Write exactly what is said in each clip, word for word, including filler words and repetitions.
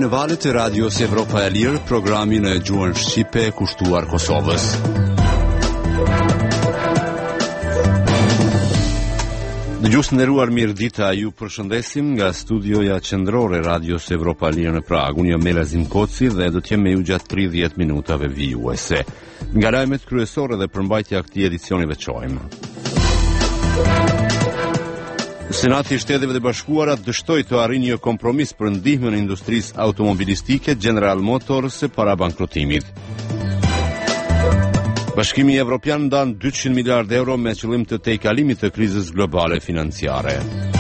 në valët e radios Evropa e Lirë, programin e gjuhën shqipe kushtuar Kosovës. Dëgjues nderuar, mirë dita, ju përshëndesim nga studioja qendrore radios Evropa e Lirë në Prag. Unë jam Melazim Koci dhe do të jem me ju gjatë tridhjetë minutave vijuese. Nga lajmet kryesore dhe përmbajtja e këtij edicioni veçojmë. Senati i Shteteve të Bashkuara dështoi të arrijë një kompromis për ndihmën e industrisë automobilistike General Motors para bankrotimit. Bashkimi Evropian ndan dyqind miliardë euro me qëllim të tejkalimit të krizës globale financiare.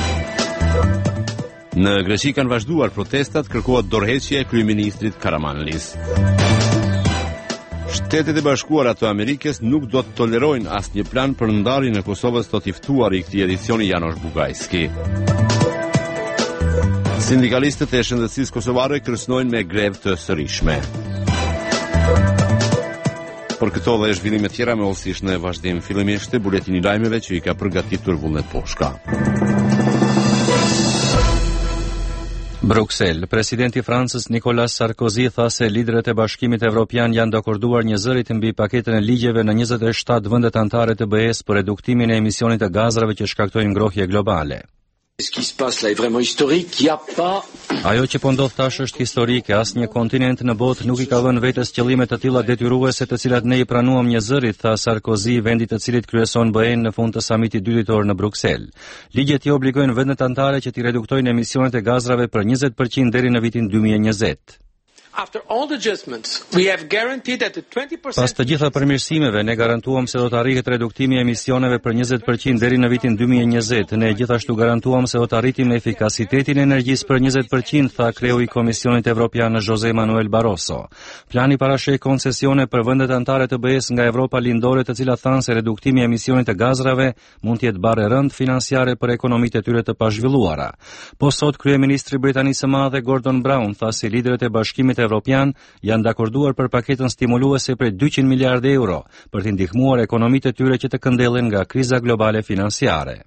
Në Greqi kanë vazhduar protestat, kërkohet dorëheqja e kryeministrit Karamanlis. Shtetet e Bashkuara të Amerikës nuk do të tolerojnë asnjë plan për ndarjen e Kosovës, të i ftuar i këtij edicioni Janosh Bugajski. Sindikalistët e shëndetësisë kosovare kërcënojnë me grevë të sërishme. Për këto dhe zhvillime tjera me osish në vazhdim, fillimisht buletini i lajmeve që i ka përgatitur Vullnet Poshka. Bruxelles. Presidenti i Francës Nicolas Sarkozy tha se liderët e Bashkimit Evropian janë dakorduar një zërit mbi paketën e ligjeve në njëzet e shtatë vendet anëtare të B E-s për reduktimin e emisionit të gazrave që shkaktojnë ngrohje globale. Ce qui se passe là est vraiment historique, il y a pas Ajo që po ndodh tash është historike, asnjë kontinent në botë nuk i ka vënë vetes qëllime të tilla detyruese të cilat ne i pranuam një zërit, tha Sarkozy, vendi të cilit kryeson B E-n në fund të samitit dy ditor në Bruksel. Ligjet i obligojnë vendet anëtare që të reduktojnë emisionet e gazrave për njëzet përqind deri në vitin dy mijë e njëzet. After all the adjustments, we have guaranteed that the twenty percent Pas të gjitha përmirësimeve, ne garantuam se do të arrihet reduktimi i emisioneve për njëzet përqind deri në vitin dy mijë e njëzet. Ne gjithashtu garantuam se do të arritim efikasitetin e energjisë për njëzet përqind, tha kreu i Komisionit Evropian José Manuel Barroso. Plani parasheh koncesione për vendet anëtare të B E-s nga Evropa lindore, të cilat thanë se reduktimi i emisionit të gazrave mund të jetë barre rënd financiare për ekonomitë e tyre të pazhvilluara. Po sot kryeministri i Britanisë së Madhe Gordon Brown tha se liderët e Bashkimit Evropian janë dakorduar për paketën stimuluese për dyqind miliardë euro për të ndihmuar ekonomitë e tyre që të këndellen nga kriza globale financiare.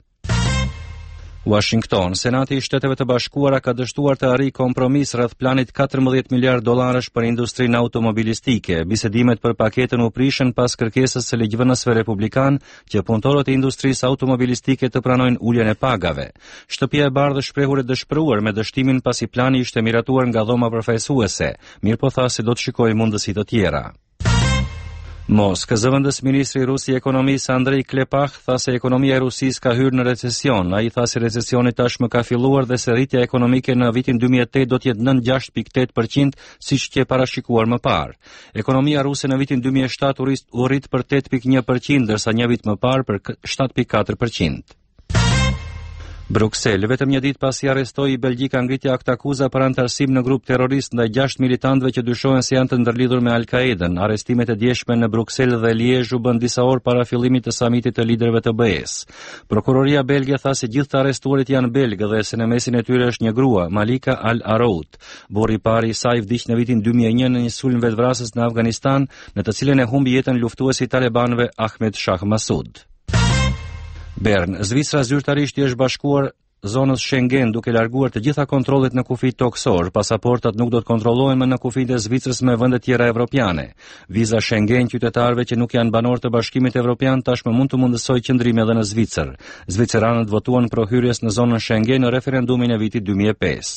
Washington. Senati i Shteteve të Bashkuara ka dështuar të arrijë kompromis rreth planit katërmbëdhjetë miliardë dollarësh për industrinë automobilistike. Bisedimet për paketën u prishën pas kërkesës së ligjvënësve republikan që punëtorët e industrisë automobilistike të pranojnë uljen e pagave. Shtëpia e Bardhë shprehur e dëshpëruar me dështimin pasi plani ishte miratuar nga dhoma përfaqësuese, mirë po tha se do të shikojë mundësi të tjera. Moskë. Zëvendës ministri i Rusë i ekonomisë Andrei Klepakh tha se ekonomia e Rusisë ka hyrë në recesion. Ai tha se recesioni tashmë ka filluar dhe se rritja ekonomike në vitin dy mijë e tetë do të jetë nëntëdhjetë gjashtë pikë tetë përqind siç që parashikuar më parë. Ekonomia ruse në vitin dy mijë e shtatë u rrit për tetë pikë një përqind, ndërsa një vit më parë për shtatë pikë katër përqind. Bruxelles. Vetëm një ditë pasi arrestoi Belgjika ngritja akt akuza për antarësim në grup terrorist ndaj gjashtë militantëve që dyshohen se janë të ndërlidhur me Al-Qaedën. Arrestimet e djeshme në Bruksel dhe Liezh u bën disa orë para fillimit të samitit të liderëve të B E-s. Prokuroria belge tha se gjithë të arrestuarit janë belgë dhe se në mesin e tyre është një grua, Malika Al-Arout. Burri i parë i saj vdiq në vitin dy mijë e një në një sulm vetvrasës në Afganistan, në të cilën e humbi jetën luftuesi i talibanëve Ahmed Shah Massoud. Bern. Zvicra zyrtarisht i është bashkuar zonës Schengen duke larguar të gjitha kontrollet në kufi toksor. Pasaportat nuk do të kontrollohen më në kufit e Zvicrës me vende tjera evropiane. Viza Schengen qytetarëve që nuk janë banor të Bashkimit Evropian tashmë mund të mundësojë qëndrim edhe në Zvicër. Zviceranët votuan për hyrjes në zonën Schengen në referendumin e vitit dy mijë e pesë.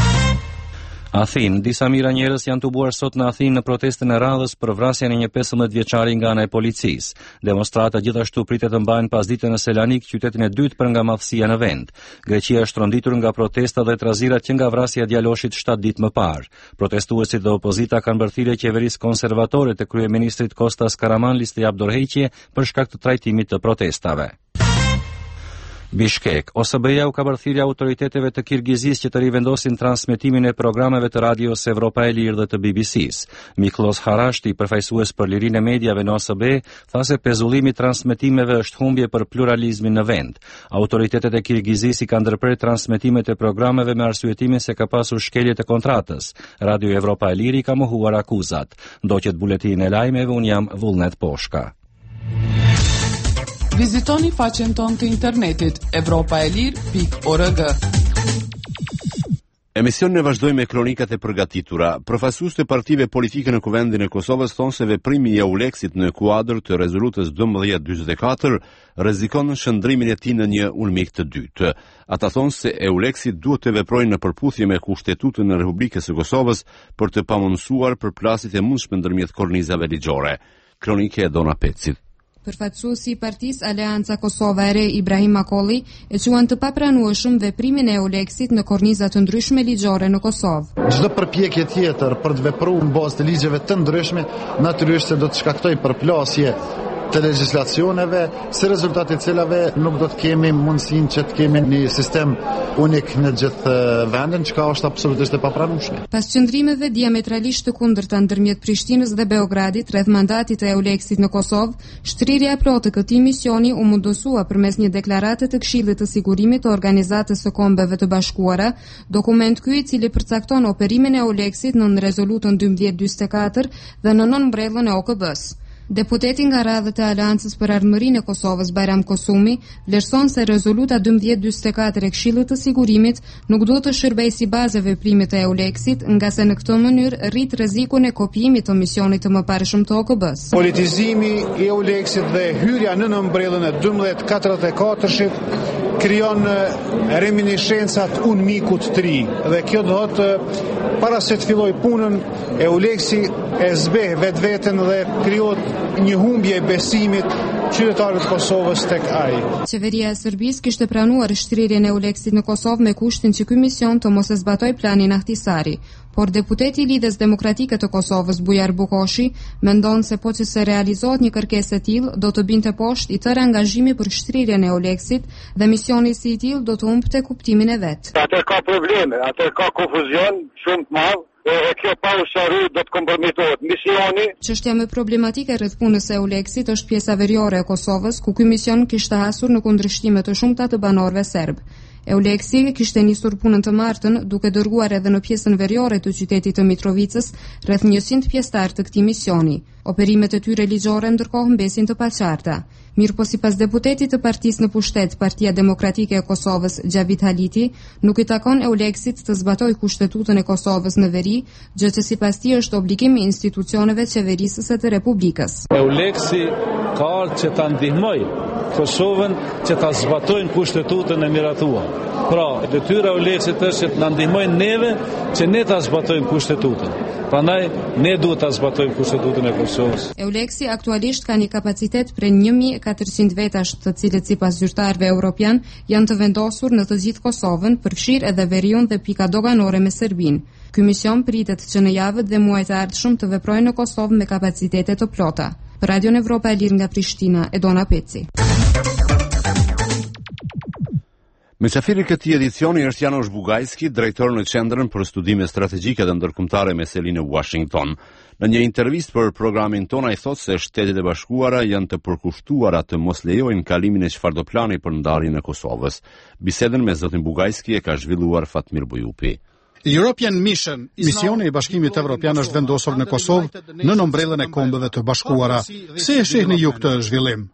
Athinë. Disa mijëra njerëz janë tubuar sot në Athinë në protestën e radhës për vrasjen e një pesëmbëdhjetë vjeçari nga ana e policisë. Demonstrata gjithashtu pritet të mbahen pasdite në Selanik, qytetin e dytë për nga madhësia në vend. Greqia është tronditur nga protesta dhe trazirat që nga vrasja e djaloshit shtatë ditë më parë. Protestuesit dhe opozita kanë bërë thirrje qeverisë konservatore të kryeministrit Kostas Karamanlis të japë dorëheqje për shkak të trajtimit të protestave. Bishkek. O S B-ja u ka bërë thirrje autoriteteve të Kirgizisë që të rivendosin transmetimin e programeve të radios Evropa e Lirë dhe të B B C-s. Miklos Harashti, përfaqësues për lirinë e mediave në O S B, tha se pezullimi i transmetimeve është humbje për pluralizmin në vend. Autoritetet e Kirgizisë kanë ndërprerë transmetimet e programeve me arsyetimin se ka pasur shkelje të kontratës. Radio Evropa e Lirë ka mohuar akuzat. Ndoqet buletini e lajmeve, un jam Vullnet Poshka. Vizitoni faqen tonë të internetit evropaelir pikë org. Emision ne vazhdoj me kronikat e përgatitura. Përfaqësues të partive politike në Kuvendin e Kosovës thonë se veprimi i Euleksit në kuadër të rezolutës dymbëdhjetë dymbëdhjetë e katër rrezikon shndrimin e tij në një ulmik të dytë. Ata thonë se Euleksi duhet të veprojë në përputhje me Kushtetutën e Republikës së Kosovës për të pamundsuar përplasjet e mundshme ndërmjet kornizave ligjore. Kronike e Dona Pecit. Përfaqësuesi i Partisë Aleanca Kosova e Re Ibrahim Makolli e quan të papranueshëm veprimin e Euleksit në korniza të ndryshme ligjore në Kosovë. Çdo përpjekje tjetër për të vepruar në bazë të ligjeve të ndryshme natyrisht se do të shkaktojë përplasje të legjislacioneve, si rezultati të cilave nuk do të kemi mundësinë që të kemi një sistem unik në gjithë vendin, që është absolutisht e papranueshme. Pas qëndrimeve diametralisht të kundërta ndërmjet Prishtinës dhe Beogradit rreth mandatit të Euleksit në Kosovë, shtrirja e plotë e këtij misioni u mundosua përmes një deklarate të Këshillit të Sigurimit të Organizatës së Kombeve të Bashkuara, dokument ky i cili përcakton operimin e Euleksit në rezolutën dymbëdhjetë dymbëdhjetë e katër dhe në nënmbrellën e O K B-s. Deputeti nga radhët e Aleancës për Ardhmërinë e Kosovës, Bajram Kosumi, vlerëson se rezoluta dymbëdhjetë dymbëdhjetë e katër e Këshillit të Sigurimit nuk duhet të shërbejë si bazë veprimit të Euleksit, nga se në këtë mënyrë rrit rrezikun e kopijimit të misionit të mëparshëm të O K B-s. Politizimi i Euleksit dhe hyrja në nëmbrellën e dymbëdhjetë katërdhjetë e katërshit krijon reminiscencat un mikut të ri, dhe kjo do të para se të filloj punën, Euleksi e zbeh vetveten dhe krijohet një humbje e besimit qytetarëve të Kosovës tek ai. Qeveria e Serbisë kishte pranuar shtrirjen e Euleksit në Kosovë me kushtin që ky mision të mos e zbatoj planin Ahtisari, por deputeti i Lidhjes Demokratike të Kosovës Bujar Bukoshi mendon se po që se realizohet një kërkesë e tillë do të binte poshtë i tërë angazhimi për shtrirjen e Euleksit dhe misioni si i tillë do të humbte kuptimin e vet. Atë ka probleme, atë ka konfuzion shumë të madh. E kjo pa u sharu do të kompromitohet misioni. Çështja më problematike rreth punës së Euleksit është pjesa veriore e Kosovës, ku ky mision kishte hasur në kundërshtime të shumta të banorëve serb. Euleksi kishte nisur punën të martën duke dërguar edhe në pjesën veriore të qytetit të Mitrovicës rreth njëqind pjesëtar të këtij misioni. Operimet e tyre ligjore ndërkohë mbesin të paqarta. Mirë po sipas deputetit të partisë në pushtet, Partia Demokratike e Kosovës, Xhavit Haliti, nuk i takon Euleksit të zbatojë Kushtetutën e Kosovës në veri, gjë që sipas tij është obligim i institucioneve qeverisëse të Republikës. Euleksi ka ardhur që ta ndihmojë Kosovën që ta zbatojnë Kushtetutën e miratuar. Pra, detyra e Euleksit është që të na ndihmojnë neve që ne ta zbatojmë Kushtetutën. Prandaj ne duhet ta zbatojmë Kushtetutën e Kosovës. Euleksi aktualisht ka një kapacitet prej një mijë e katërqind vetash, të cilët sipas zyrtarëve evropian janë të vendosur në të gjithë Kosovën, përfshirë edhe veriun dhe pika doganore me Serbinë. Ky mision pritet që në javët dhe muajt e ardhshëm të veprojë në Kosovë me kapacitete të plota. Për Radion Evropa e Lirë nga Prishtina, Edona Peci. Mysafiri këtij edicioni është Janosh Bugajski, drejtor në Qendrën për Studime Strategjike dhe Ndërkombëtare me selinë në Washington. Në një intervistë për programin ton ai thotë se Shtetet e Bashkuara janë të përkushtuara të mos lejojnë kalimin e çfarëdo plani për ndarjen e Kosovës. Bisedën me zotin Bugajski e ka zhvilluar Fatmir Bujupi. Misioni i Bashkimit Evropian është vendosur në Kosovë në nëmbrellën e Kombeve të Bashkuara. Si e shihni ju këtë zhvillim?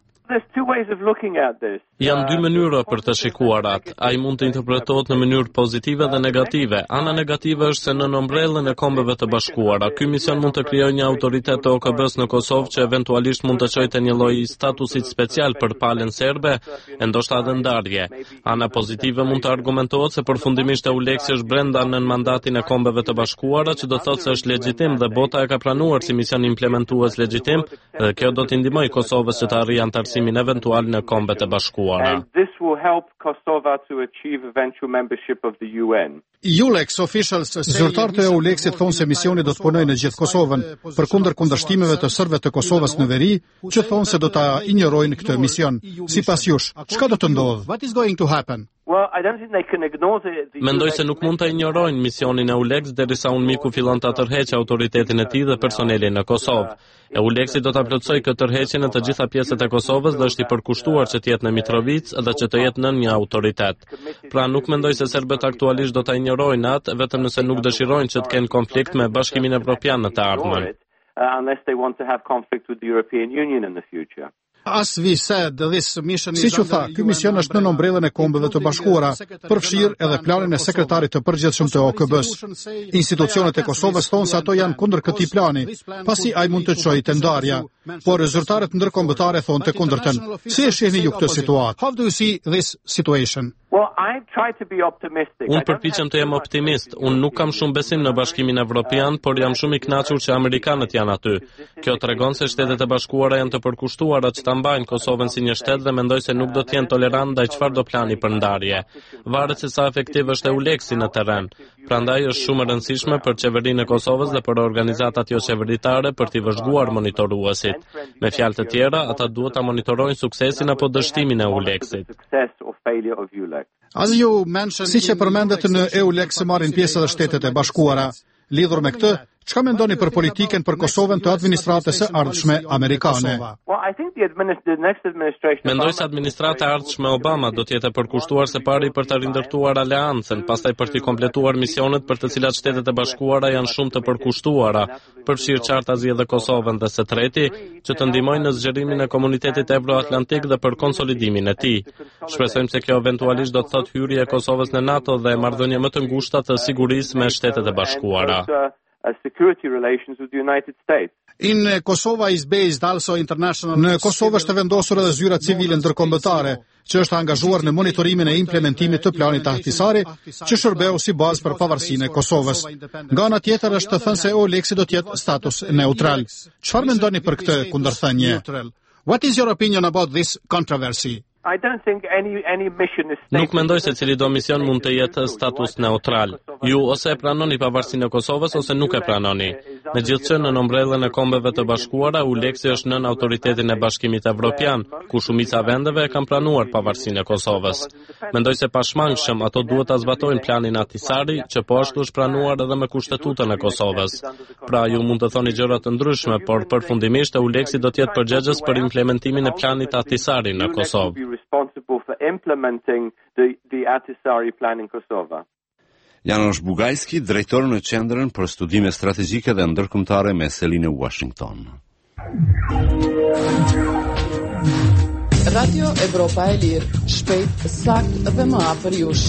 Janë dy mënyra për të shikuar atë. Ai mund të interpretohet në mënyrë pozitive dhe negative. Ana negative është se në nëmbrellën e Kombeve të Bashkuara, ky mision mund të krijojë një autoritet të O K B-s në Kosovë që eventualisht mund të çojë te një lloj statusi special për palën serbe, e ndoshta edhe ndarje. Ana pozitive mund të argumentohet se përfundimisht Euleksi është brenda nën mandatin e Kombeve të Bashkuara, që do thotë se është legjitim dhe bota e ka pranuar si mision implementues legjitim, dhe kjo do t'i ndihmojë Kosovës që të arrijë antarësimin eventual në Kombet e Bashkuara. And this will help Kosovo to achieve eventual membership of the U N. Zyrtarët e Euleksit thonë se misioni do të punojë në gjithë Kosovën, përkundër kundërshtimeve të serbëve të Kosovës në veri, që thonë se do ta injorojnë këtë mision. Sipas jush, çka do të ndodhë? What is going to happen? Well, I don't think they can ignore the, the Mendoj se nuk mund të injorojnë misionin e Euleks derisa UNMIK fillon ta tërheqë autoritetin e tij dhe personelin në Kosovë. Euleksi do ta plotësojë këtë tërheqje në të gjitha pjesët e Kosovës dhe është i përkushtuar që të jetë në Mitrovicë dhe që të jetë nën një autoritet. Pra nuk mendoj se serbët aktualisht do ta injorojnë atë, vetëm nëse nuk dëshirojnë që të kenë konflikt me Bashkimin Evropian në të ardhmen. unless they want to have conflict with the European Union in the future. Si që tha, ky mision është në ombrellën e Kombeve të Bashkuara, përfshir edhe planin e sekretarit të përgjithshëm të O K B-s. Institucionet e Kosovës thonë se ato janë kundër këtij plani, pasi ai mund të çojë te ndarja, por zyrtarët ndërkombëtare thonë të kundërtën. Si e shihni ju këtë situatë? How do you see this situation? Well, I try to be optimistic. Unë përpiqem të jem optimist. Unë nuk kam shumë besim në Bashkimin Evropian, por jam shumë i kënaqur që amerikanët janë aty. Kjo tregon se Shtetet e Bashkuara janë të përkushtuara që ta mbajnë Kosovën si një shtet dhe mendoj se nuk do të jenë tolerant ndaj çfarë do plani për ndarje. Varet se sa efektiv është EULEX-i në terren. Prandaj është shumë e rëndësishme për qeverinë e Kosovës dhe për organizatat jo qeveritare për t'i vëzhguar monitoruesit. Me fjalë të tjera, ata duhet ta monitorojnë suksesin apo dështimin e EULEX-it. Si që përmendet në EULEX marrin pjesë edhe Shtetet e Bashkuara, lidhur me këtë, çka mendoni për politikën për Kosovën të administratës së ardhshme amerikane? Mendoj se administrata e ardhshme Obama do të jetë e përkushtuar së pari për të rindërtuar aleancën, pastaj për të kompletuar misionet për të cilat Shtetet e Bashkuara janë shumë të përkushtuara, përfshirë qartazi edhe Kosovën dhe së treti, që të ndihmojnë në zgjerimin e komunitetit evroatlantik dhe për konsolidimin e tij. Shpresojmë se kjo eventualisht do të thotë hyrje e Kosovës në NATO dhe marrëdhënie më të ngushta të sigurisë me Shtetet e Bashkuara. Security relations with the United States. In Kosova is based also international. Në Kosovë është vendosur edhe zyra civile ndërkombëtare, që është angazhuar në monitorimin e implementimit të planit të Ahtisari, që shërbeu si bazë për pavarësinë e Kosovës. Nga ana tjetër është të thënë se EULEX-i do të jetë status neutral. Çfarë mendoni për këtë kundërthënie? What is your opinion about this controversy? I don't think any any mission is Nuk mendoj se cili do mision mund të jetë status neutral. Ju ose e pranoni pavarësinë e Kosovës ose nuk e pranoni. Megjithëse në ombrellën e Kombeve të Bashkuara, EULEX-i është nën autoritetin e Bashkimit Evropian, ku shumica vendeve e kanë pranuar pavarësinë e Kosovës. Mendoj se pashmangshëm ato duhet ta zbatojnë planin Ahtisari, që po ashtu është pranuar edhe me kushtetutën e Kosovës. Pra ju mund të thoni gjëra të ndryshme, por përfundimisht EULEX-i do të jetë përgjegjës për implementimin e planit Ahtisari në Kosovë. Responsible for implementing the, the Ahtisaari plan in Kosovo. Janosh Bugajski, drejtor në Qendrën për Studime Strategjike dhe Ndërkombëtare me selinë në Washington. Radio Evropa e Lirë, shpejt, sakt dhe më afër jush.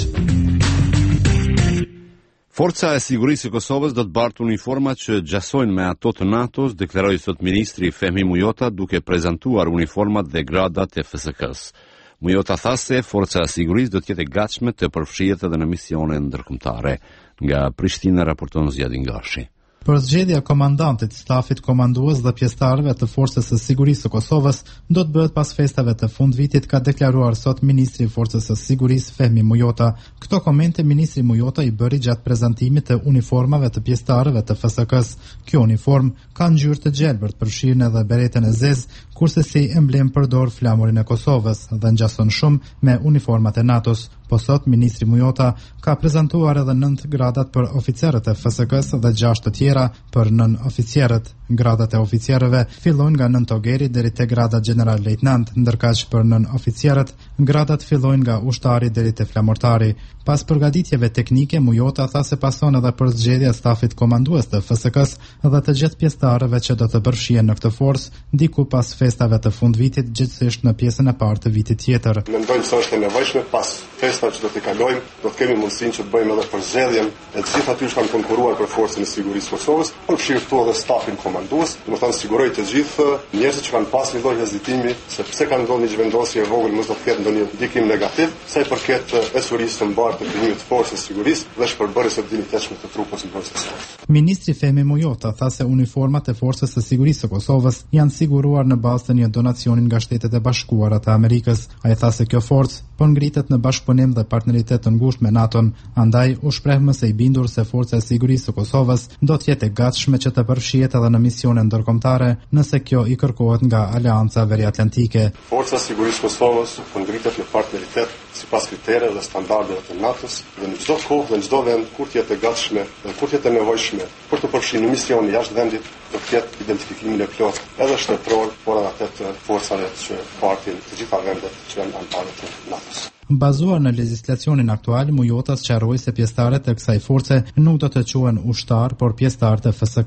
Forca e sigurisë e Kosovës do të bartë uniforma që gjasojnë me ato të NATO-s, deklaroi sot ministri Fehmi Mujota duke prezantuar uniformat dhe gradat e F S K-s. Mujota tha se forca e sigurisë do të jetë e gatshme të përfshihet edhe në misione ndërkombëtare. Nga Prishtina raporton Zjadin Gashi. Për zgjedhja komandantit, stafit komandues dhe pjesëtarëve të Forcës së Sigurisë së Kosovës do të bëhet pas festave të fundvitit, ka deklaruar sot ministri i Forcës së Sigurisë Fehmi Mujota. Këto komente ministri Mujota i bëri gjatë prezantimit të uniformave të pjesëtarëve të F S K-s. Kjo uniform ka ngjyrë të gjelbërt, përfshirën edhe beretën e zezë, kurse si emblem përdor flamurin e Kosovës dhe ngjason shumë me uniformat e NATO-s. Po sot ministri Mujota ka prezantuar edhe nëntë gradat për oficerët e F S K-s dhe gjashtë të tjera për nën oficierët. Gradat e oficierëve fillojnë nga nën togeri deri te grada general lejtnant, ndërkaq për nën oficierët gradat fillojnë nga ushtari deri te flamurtari. Pas përgatitjeve teknike, Mujota tha se pason edhe për zgjedhja stafit komandues të F S K-s dhe të gjithë pjesëtarëve që do të përfshihen në këtë forcë diku pas festave të fundvitit, gjithsesi në pjesën e parë të vitit tjetër. Mendojmë se është e nevojshme pas festave që do të kalojmë, do të kemi mundësinë që të bëjmë edhe përzgjedhjen e të gjithë aty që kanë konkuruar për forcën e sigurisë së Kosovës, përfshirë këtu edhe stafin komandues, domethënë siguroj të gjithë njerëzit që kanë pasur një lloj hezitimi se pse kanë ndodhur një zhvendosje e vogël, mos do të ketë ndonjë ndikim negativ sa i përket esurisë së mbarë të krijimit të forcës së sigurisë dhe shpërbërjes së dinjitetshme të trupës së forcës. Ministri Fehmi Mujota tha se uniformat e Forcës së Sigurisë së Kosovës janë siguruar në bazë të një donacioni nga Shtetet e Bashkuara të Amerikës. Ai tha se kjo forcë po ngritet në bashkëpunim dhe partneritet të ngushtë me NATO-n, andaj u shpreh më së i bindur se Forca e Sigurisë së Kosovës do të jetë e gatshme që të përfshihet edhe në misione ndërkombëtare, nëse kjo i kërkohet nga Aleanca Veriatlantike. Forca e Sigurisë së Kosovës po ngritet në partneritet sipas kritereve dhe standardeve të NATO-s dhe në çdo kohë dhe në çdo vend kur të jetë e gatshme dhe kur të jetë e nevojshme për të përfshirë në misione jashtë vendit, do të ketë identifikimin e plotë edhe shtetëror, por edhe atë të forcave që partin të gjitha vendet që janë anëtarë të NATO-s. Bazuar në legjislacionin aktual, Mujota sqaroi se pjesëtarët e kësaj force nuk do të quhen ushtar, por pjesëtar të F S K-s.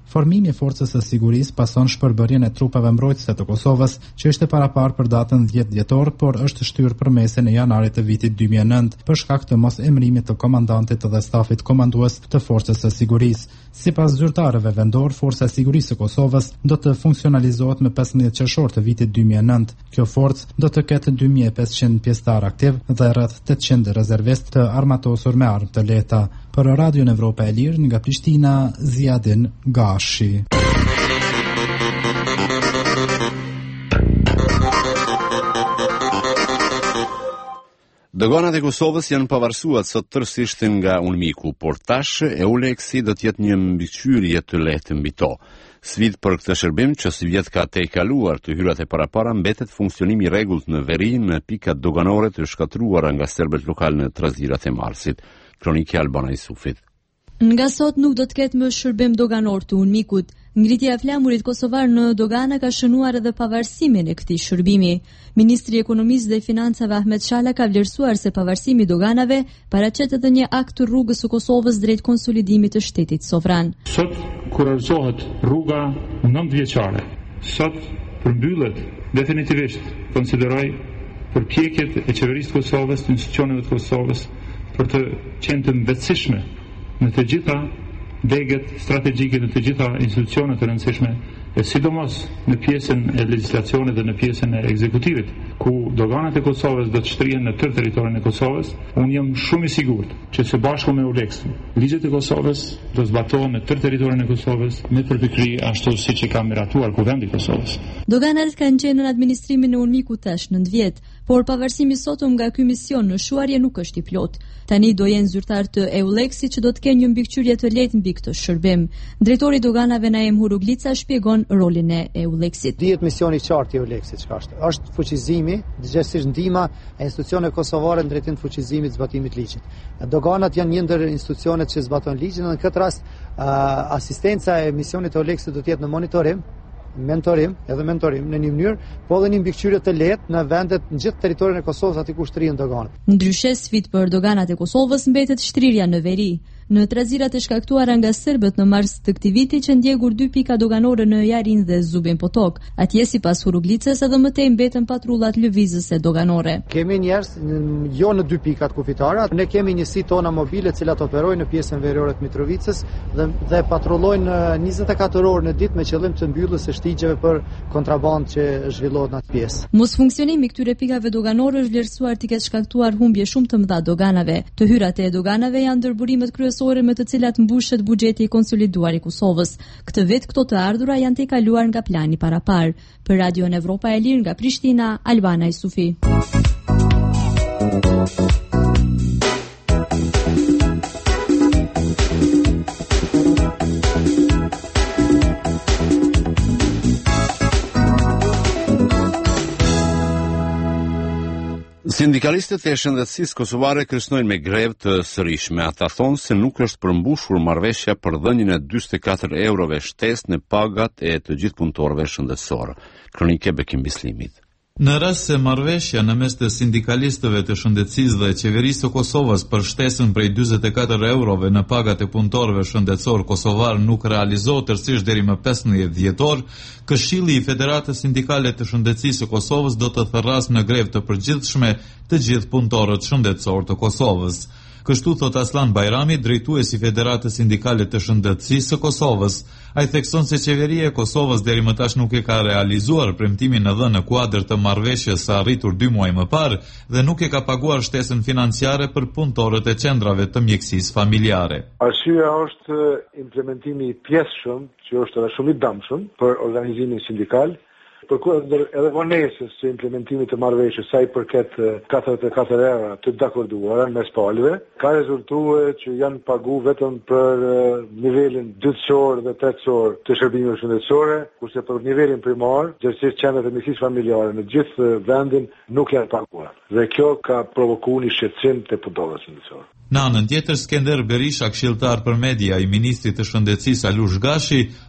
Formimi i forcës së sigurisë pason shpërbërjen e trupave mbrojtëse të Kosovës, që ishte paraparë për datën dhjetë dhjetor, por është shtyrë për mesin e janarit të vitit dy mijë e nëntë për shkak të mos emërimit të komandantit dhe stafit komandues të forcës së sigurisë. Sipas zyrtarëve vendor, Forca e Sigurisë së Kosovës do të funksionalizohet më pesëmbëdhjetë qershor të vitit dy mijë e nëntë. Kjo forcë do të ketë dy mijë e pesëqind pjesëtar aktiv dhe rreth tetëqind rezervistë të armatosur me armë të lehta. Për Radion Evropa e Lirë nga Prishtina, Ziadin Gashi. Doganat e Kosovës janë pavarësuar sot tërësisht nga Unmiku, por tash EULEX-i do të jetë një mbikëqyrje të lehtë mbi to. Sfidë për këtë shërbim, që si vjet ka te kaluar të hyrat e parapara, mbetet funksionimi i rregullt në veri në pikat doganore të shkatruara nga serbët lokal në trazirat e Marsit. Kroniki Albana Isufit. Nga sot nuk do të ketë më shërbim doganor të Unmikut. Ngritja e flamurit kosovar në dogana ka shënuar edhe pavarësimin e këtij shërbimi. Ministri i Ekonomisë dhe Financave Ahmet Shala ka vlerësuar se pavarësimi i doganave paraqet edhe një akt të rrugës së Kosovës drejt konsolidimit të shtetit sovran. Sot kurorëzohet rruga nëntëvjeçare. Sot përmbyllet definitivisht, konsideroj, përpjekjet e qeverisë të Kosovës, të institucioneve të Kosovës për të qenë të mbetësishme në të gjitha degët strategjike në të gjitha institucionet të rëndësishme, e sidomos në pjesën e legjislacionit dhe në pjesën e ekzekutivit, ku doganat e Kosovës do të shtrihen në tërë territorin e Kosovës. Unë jam shumë i sigurt që së bashku me EULEX, ligjet e Kosovës do zbatohen në tërë territorin e Kosovës me përpikri ashtu siç e ka miratuar Kuvendi i Kosovës. Doganat kanë qenë në administrimin e Unmikut tash nëntë vjet, por pavarësimi sotëm nga ky mision në shuarje nuk është i plot. Tani do jenë zyrtar të EULEX-it që do të kenë një mbikëqyrje të lehtë mbi këtë shërbim. Drejtori i doganave Naim Huruglica shpjegon rolin e EULEX-it. Dihet misioni i qartë i EULEX-it çka është? Është fuqizimi, gjithsesi ndihma e institucioneve kosovare në drejtim të fuqizimit të zbatimit të ligjit. Doganat janë një ndër institucionet që zbatojnë ligjin, në këtë rast uh, asistenca e misionit të EULEX-it do të jetë në monitorim, mentorim, edhe mentorim në një mënyrë, po edhe një mbikëqyrje të lehtë në vendet në gjithë territorin e Kosovës aty ku shtrihen doganat. Ndryshe, sfidë për doganat e Kosovës mbetet shtrirja në veri. Në trazirat e shkaktuara nga serbët në mars të këtij viti që ndjegur dy pika doganore në Jarin dhe Zubin Potok. Atje sipas Huruglicës edhe më tej mbeten patrullat lëvizëse doganore. Kemi njerëz jo në dy pikat kufitare, ne kemi njësi tona mobile të cilat operojnë në pjesën veriore të Mitrovicës dhe, dhe patrullojnë njëzet e katër orë në ditë me qëllim të mbylljes së shtigjeve për kontrabandë që zhvillohet në atë pjesë. Mos funksionimi këtyre pikave doganore është vlerësuar të ketë shkaktuar humbje shumë të mëdha doganave. Të hyrat e doganave janë ndërburimet kryesore me të cilat mbushet buxheti i konsoliduar i Kosovës. Këtë vit këto të ardhura janë të kaluar nga plani parapar. Për Radion Evropa e Lirë nga Prishtina, Albana Isufi. Sindikalistët e shëndetësisë kosovare kërcënojnë me grevë të sërishme. Ata thonë se nuk është përmbushur marrëveshja për dhënien e dyzet e katër eurove shtesë në pagat e të gjithë punëtorëve shëndetësor. Kronike Bekim Bislimit. Në rast se marrëveshja në mes të sindikalistëve të shëndetësisë dhe qeverisë së Kosovës për shtesën prej dyzet e katër eurove në pagat e punëtorëve shëndetësor kosovar nuk realizohet tërësisht deri më pesëmbëdhjetë dhjetor, Këshilli i Federatës Sindikale të Shëndetësisë së Kosovës do të therrasë në grevë të përgjithshme të gjithë punëtorët shëndetësor të Kosovës. Kështu thot Aslan Bajrami, drejtuesi i Federatës Sindikale të Shëndetësisë së Kosovës. Ai thekson se qeveria e Kosovës deri më tash nuk e ka realizuar premtimin e dhënë në kuadër të marrëveshjes së arritur dy muaj më parë dhe nuk e ka paguar shtesën financiare për punëtorët e qendrave të mjekësisë familjare. Arsyeja është implementimi i pjesëshëm, që është edhe shumë i dëmshëm për organizimin sindikal, për edhe vonesës së implementimit të marrëveshjes sa i përket katërdhjetë e katër euro të dakorduara mes palëve, ka rezultuar që janë pagu vetëm për nivelin dytësor dhe tetësor të shërbimeve shëndetësore, kurse për nivelin primar, gjithsesi qendrat e mjekësisë familjare në gjithë vendin nuk janë paguar. Dhe kjo ka provokuar një shqetësim te punëtorët shëndetësor. Në anën tjetër, Skender Berisha, këshilltar për media i ministrit të shëndetësisë Alush Gashi,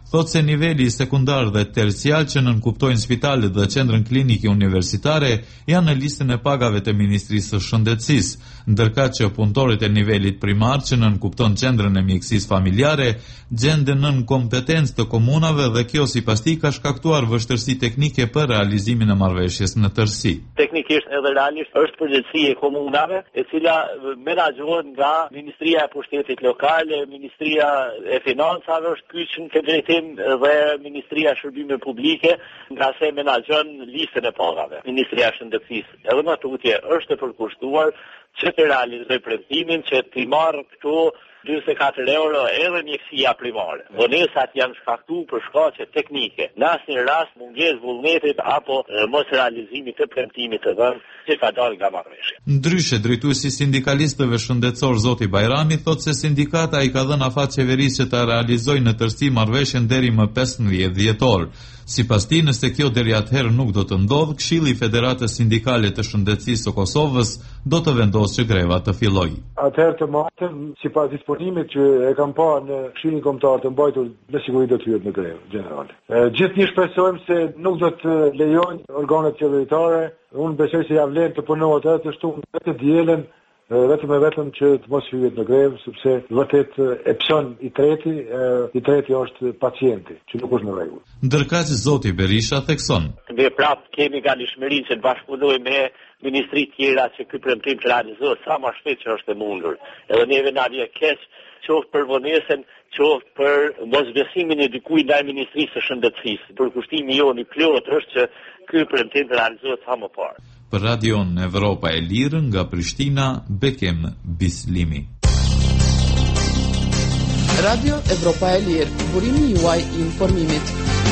thotë se niveli sekundar dhe tercial që nënkuptojnë spitalet dhe qendrën klinike universitare janë në listën e pagave të Ministrisë së Shëndetësisë, ndërkaq që punëtorët e nivelit primar që nënkupton qendrën e mjekësisë familjare gjenden nën kompetencë të komunave dhe kjo sipas tij ka shkaktuar vështirësi teknike për realizimin e marrëveshjes në tërësi. Teknikisht edhe realisht është përgjegjësia e komunave, e cila menaxhohet nga Ministria e Pushtetit Lokal, Ministria e Financave është kyç në këtë drejtim dhe Ministria e Shërbimeve Publike nga se menaxhon listën e pagave. Ministria e Shëndetësisë edhe në tutje është e përkushtuar që të realizojë premtimin që të marrë këto dyzet e katër euro edhe mjekësia primare. Vonesat janë shkaktuar për shkaqe teknike. Në asnjë rast mungesë vullnetit apo e, mos realizimit të premtimit të dhënë që ka dalë nga marrëveshja. Ndryshe, drejtuesi sindikalistëve shëndetësor Zoti Bajrami thotë se sindikata i ka dhënë afat qeverisë që ta realizojë në tërësi marrëveshjen deri më pesëmbëdhjetë dhjetor. Sipas tij, nëse kjo deri atëherë nuk do të ndodhë, Këshilli i Federatës Sindikale të Shëndetësisë së Kosovës do të vendosë që greva të fillojë. Atëherë të martën, sipas disponimit që e kam parë në Këshillin Kombëtar të mbajtur, me siguri do të hyet në grevë gjenerale. Gjithnjë shpresojmë se nuk do të lejojnë organet qeveritare. Unë besoj se ja vlen të punohet edhe të shtunë edhe të dielën, vetëm e vetëm që të mos hyjet në grevë, sepse vërtet e pson i treti, i treti është pacienti, që nuk është në rregull. Ndërkaq Zoti Berisha thekson: Ne prap kemi gatishmërinë që të bashkëpunojmë me ministri tjera që ky premtim të realizohet sa më shpejt që është e mundur. Edhe neve na vjen keq, qoftë për vonesën, qoftë për mosbesimin e dikujt ndaj Ministrisë së Shëndetësisë. Përkushtimi jon i plot është që ky premtim të realizohet sa më parë. Për Radion Evropa e Lirë nga Prishtina, Bekem Bislimi. Radio Evropa e Lirë, burimi juaj i informimit.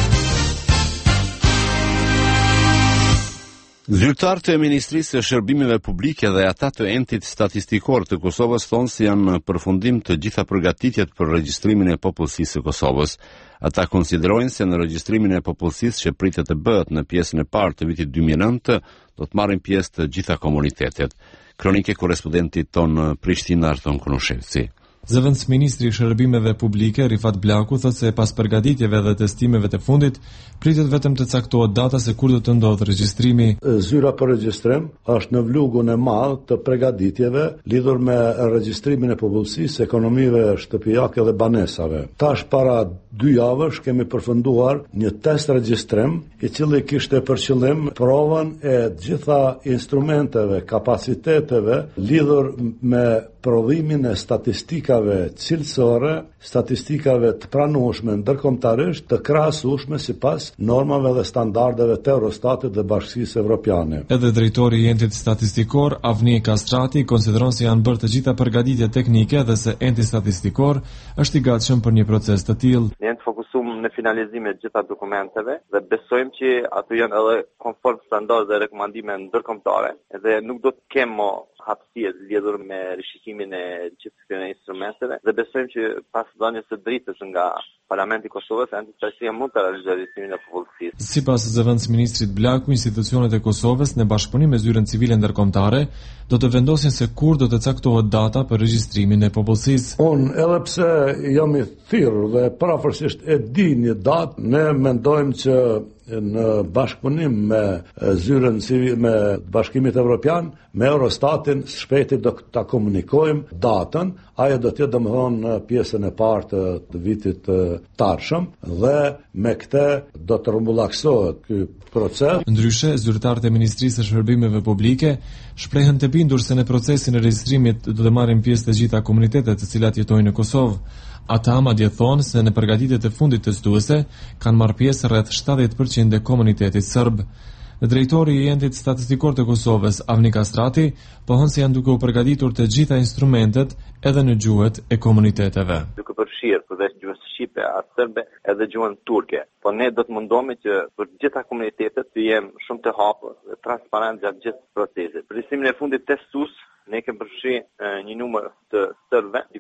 Zyrtarët e Ministrisë së Shërbimeve Publike dhe ata të entit statistikor të Kosovës thonë se janë në përfundim të gjitha përgatitjet për regjistrimin e popullsisë së Kosovës. Ata konsiderojnë se në regjistrimin e popullsisë që pritet të bëhet në pjesën e parë të vitit dy mijë e nëntë do të marrin pjesë të gjitha komunitetet. Kronike korrespondentit ton Prishtina Arton Konushevci. Zëvendës Ministri i Shërbimeve Publike, Rifat Blaku, thotë se pas përgatitjeve dhe testimeve të fundit, pritet vetëm të caktohet data se kur do të ndodhë regjistrimi. Zyra për regjistrim është në vlugun e madh të përgatitjeve lidhur me regjistrimin e popullsisë, ekonomive shtëpiake dhe banesave. Tash para dy javësh kemi përfunduar një test regjistrim i cili kishte për qëllim provën e gjitha instrumenteve, kapaciteteve lidhur me prodhimin e statistikave cilësore, statistikave të pranueshme ndërkombëtarisht, të krahasueshme sipas normave dhe standardeve të Eurostatit dhe Bashkisë Evropiane. Edhe drejtori i entit statistikor, Avni Kastrati, konsideron se janë bërë të gjitha përgatitjet teknike dhe se enti statistikor është i gatshëm për një proces të tillë. Ne jemi fokusuar në finalizimin e gjitha dokumenteve dhe besojmë që ato janë edhe konform standardeve dhe rekomandimeve ndërkombëtare, dhe nuk do të kemë hapësirë lidhur me rishikimin e gjithë këtyre instrumenteve dhe besojmë që pas dhënies së dritës nga Parlamenti i Kosovës, antistatistika mund të realizojë regjistrimin e popullsisë. Sipas zëvendës ministrit Blaku, institucionet e Kosovës në bashkëpunim me zyrën civile ndërkombëtare do të vendosin se kur do të caktohet data për regjistrimin e popullsisë. Unë edhe pse jam i thirrur dhe parafërsisht e di një datë, ne mendojmë që në bashkëpunim me zyrën civile, me Bashkimin Evropian, me Eurostatin, shpejti do ta komunikojmë datën. Ajo do të jetë domethënë në pjesën e parë të, të vitit të tarshëm dhe me këtë do të rrumbullaksohet ky proces. Ndryshe, zyrtarët e Ministrisë së Shërbimeve Publike shprehen të bindur se në procesin e regjistrimit do të marrin pjesë të gjitha komunitetet të cilat jetojnë në Kosovë. Ata madje thonë se në përgatitjet e fundit të studiuese kanë marrë pjesë rreth shtatëdhjetë përqind e komunitetit serb. Drejtori i entit statistikor të Kosovës, Avni Kastrati, pohon se janë duke u përgatitur të gjitha instrumentet edhe në gjuhët e komuniteteve. Duke përfshirë përveç gjuhës shqipe, as serbe, edhe gjuhën turke. Po ne do të mundohemi që për gjitha komunitetet të jemi shumë të hapur dhe transparent gjatë gjithë procesit. Për regjistrimin e fundit testues, ne kemi përfshirë një numër të serbëve, diku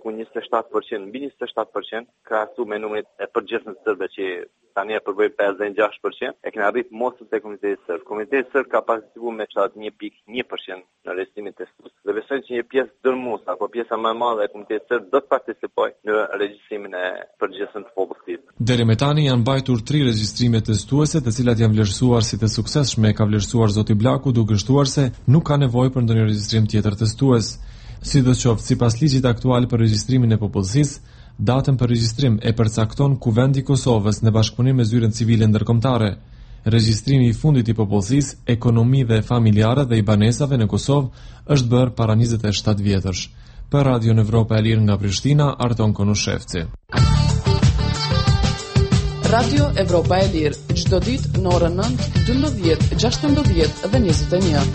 ku njëzet e shtatë përqind, mbi njëzet e shtatë përqind, krahasu me numrin e përgjithshëm të serbëve që tani e përbëj pesëdhjetë e gjashtë përqind, e kemi arrit mosët e komunitetit serb. Komuniteti serb ka participua me çfarë një pikë një përqind në regjistrimin testues. Dhe besoj që një pjesë dërmuese apo pjesa më e madhe e komunitetit serb do të participojë në regjistrimin e përgjithshëm të popullit. Deri me tani janë mbajtur tre regjistrime testuese, të cilat janë vlerësuar si të suksesshme, ka vlerësuar zoti Blaku, duke shtuar se nuk ka nevojë për ndonjë regjistrim tjetër testues. Sidoqoftë, sipas ligjit aktual për regjistrimin e popullsisë, datën për regjistrim e përcakton Kuvendi i Kosovës në bashkëpunim me zyrën civile ndërkombëtare. Regjistrimi i fundit i popullsisë, ekonomive familjare dhe i banesave në Kosovë është bërë para njëzet e shtatë vjetësh. Për Radio Evropa e Lirë nga Prishtina, Arton Konushevci. Radio Evropa e Lirë, çdo ditë në orën nëntë, dymbëdhjetë, gjashtëmbëdhjetë dhe njëzet e një.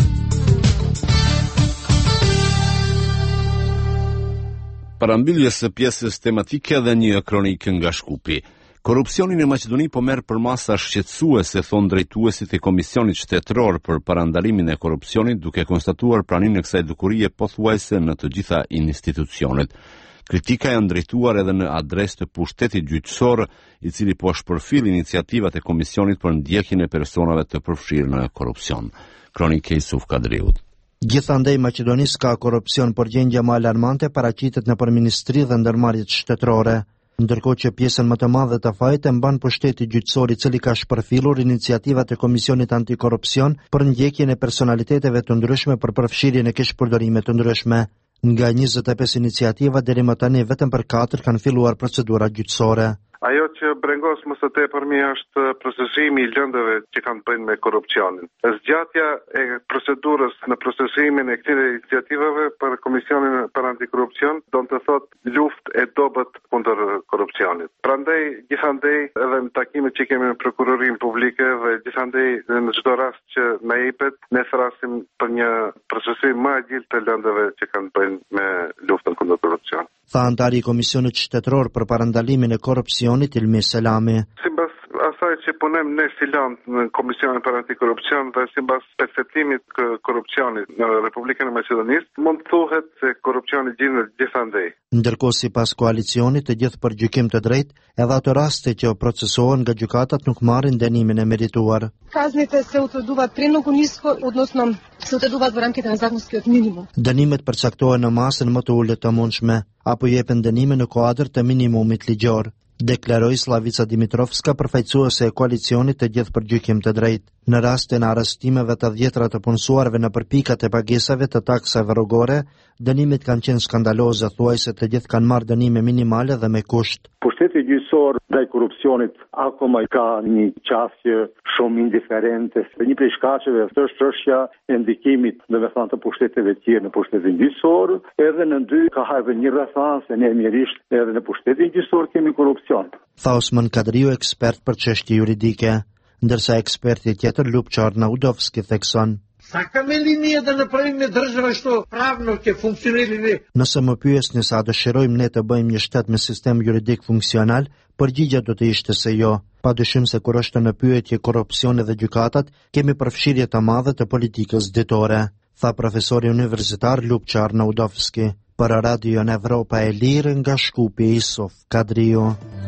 Parambyljes së pjesës tematike dhe një kronikë nga Shkupi. Korrupsioni në Maqedoni po merr përmasa shqetësuese, thon drejtuesit e Komisionit Shtetëror për parandalimin e korrupsionit, duke konstatuar praninë e kësaj dukurie pothuajse në të gjitha institucionet. Kritika janë drejtuar edhe në adresë të pushtetit gjyqësor, i cili po shpërfill iniciativat e komisionit për ndjekjen e personave të përfshirë në korrupsion. Kronikë e Yusuf Kadriut. Gjithandej Maqedonisë ka korrupsion, por gjendja më alarmante paraqitet nëpër ministri dhe ndërmarrjet shtetërore, ndërkohë që pjesën më të madhe të fajit e mban pushteti gjyqësor, i cili ka shpërfillur iniciativat e Komisionit Antikorrupsion për ndjekjen e personaliteteve të ndryshme për përfshirjen e kishpërdorime të ndryshme. Nga njëzet e pesë iniciativa deri më tani vetëm për katër kanë filluar procedura gjyqësore. Ajo që brengos më së tepërmi është procesimi i lëndëve që kanë bënë me korrupsionin. Zgjatja e procedurës në procesimin e këtyre iniciativave për Komisionin për Antikorrupsion do të thotë luftë e dobët kundër korrupsionit. Prandaj gjithandej edhe në takimet që kemi me prokurorin publike dhe gjithandej në çdo rast që na jepet, ne thrasim për një procesim më agjil të lëndëve që kanë bënë me luftën kundër korrupsionit. Tha antari i Komisionit Shtetëror për parandalimin e korrupsionit Ilmi Selami. Sipas asaj që punojmë ne si land në Komisionin për Antikorrupsion dhe sipas perceptimit të korrupsionit në Republikën e Maqedonisë, mund të thuhet se korrupsioni gjendet gjithandej. Ndërkohë sipas koalicionit të gjithë për gjykim të drejtë, edhe ato raste që procesohen nga gjykatat nuk marrin dënimin e merituar. Казните се утвърдуват премного ниско, odnosno се утвърдуват в рамките на законскиот минимум. Dënimet përcaktohen në masën më të ulët të mundshme, apo jepen dënime në kuadër të minimumit ligjor, deklaroi Slavica Dimitrovska, përfaqësuese e koalicionit të gjithë për gjykim të drejtë. Në rastin e arrestimeve të dhjetra të punësuarve në përpikat e pagesave të taksave rrugore, dënimet kanë qenë skandaloze, thuajse të gjithë kanë marrë dënime minimale dhe me kusht. Pushteti gjyqësor ndaj korrupsionit akoma ka një qasje shumë indiferente. Një prej shkaqeve është çështja e ndikimit, domethënë të pushteteve të tjera në pushtetin gjyqësor, edhe në dy ka hajve një rrethans e nermisht edhe në pushtetin gjyqësor kemi korrupsion. Tha Osman Kadriu, ekspert për çështje juridike, ndërsa eksperti tjetër Lupçar Naudovski thekson: Сакаме ли ние да направим държава што правно ќе функционира ли? Nëse më pyesni sa dëshirojmë ne të bëjmë një shtet me sistem juridik funksional, përgjigja do të ishte se jo. Padyshim se kur është në pyetje korrupsioni dhe gjykatat, kemi përfshirje të madhe të politikës ditore, tha profesori universitar Lupçar Naudovski. Për Radio Evropa e Lirë nga Shkupi, Yusuf Kadriu.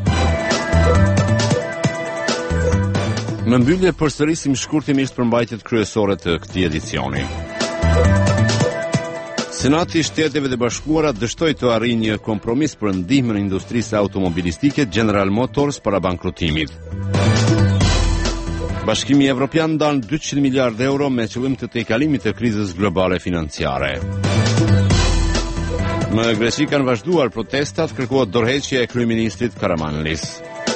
Në mbyllje përsërisim shkurtimisht përmbajtjet kryesore të këtij edicioni. Senati i Shteteve të Bashkuara dështoi të arrijë një kompromis për ndihmën e industrisë automobilistike General Motors para bankrotimit. Bashkimi Evropian ndan dyqind miliardë euro me qëllim të tejkalimit të krizës globale financiare. Në Greqi kanë vazhduar protestat, kërkohet dorëheqja e kryeministrit Karamanlis.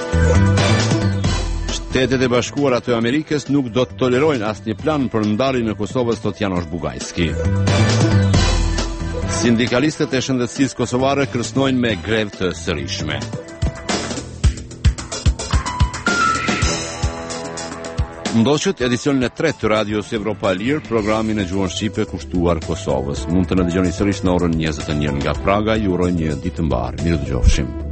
Shtetet e Bashkuara të Amerikës nuk do të tolerojnë asnjë plan për ndarjen e Kosovës, thot Janosh Bugajski. Sindikalistët e shëndetësisë kosovare kërcënojnë me grevë të sërishme. Ndoqët edicionin e tretë të Radios Evropa e Lirë, programin e gjuhën shqipe kushtuar Kosovës. Mund të na dëgjoni sërish në orën njëzet e një nga Praga. Ju uroj një ditë të mbar. Mirë dëgjofshim.